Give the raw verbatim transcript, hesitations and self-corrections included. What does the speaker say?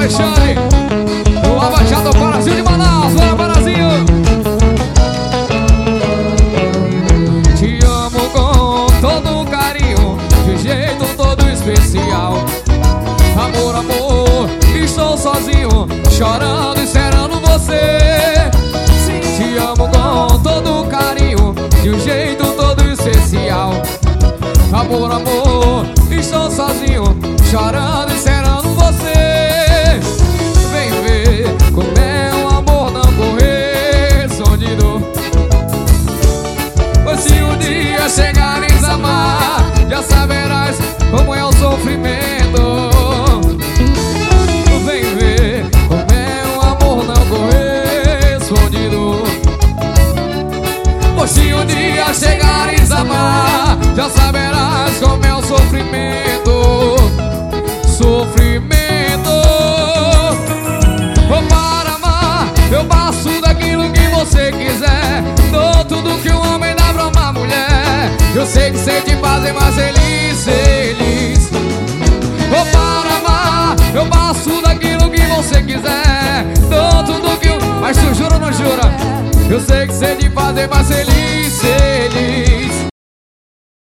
Alexandre, o Abaixado Parazinho de Manaus. Bora, Parazinho. Te amo com todo carinho, de jeito todo especial. Amor, amor, estou sozinho, chorando e esperando você. Te amo com todo carinho, de um jeito todo especial. Amor, amor, estou sozinho, chorando e esperando você. Vem ver como é o amor não correspondido. Pois se um dia chegares a amar, já saberás como é o sofrimento. Vem ver como é o amor não correspondido. Pois se um dia chegares a amar, já saberás como é o sofrimento. Sofrimento. Oh, para amar, eu passo daquilo que você quiser. Dou tudo que um homem dá pra uma mulher. Eu sei que sei te fazer mais feliz, feliz. Oh, para amar, eu passo daquilo que você quiser. Dou tudo que um... Mas tu jura ou não jura? Eu sei que sei te fazer mais feliz, feliz.